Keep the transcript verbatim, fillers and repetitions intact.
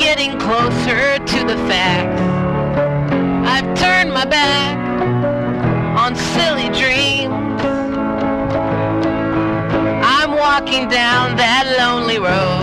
getting closer to the facts. I've turned my back on silly dreams. I'm walking down that lonely road.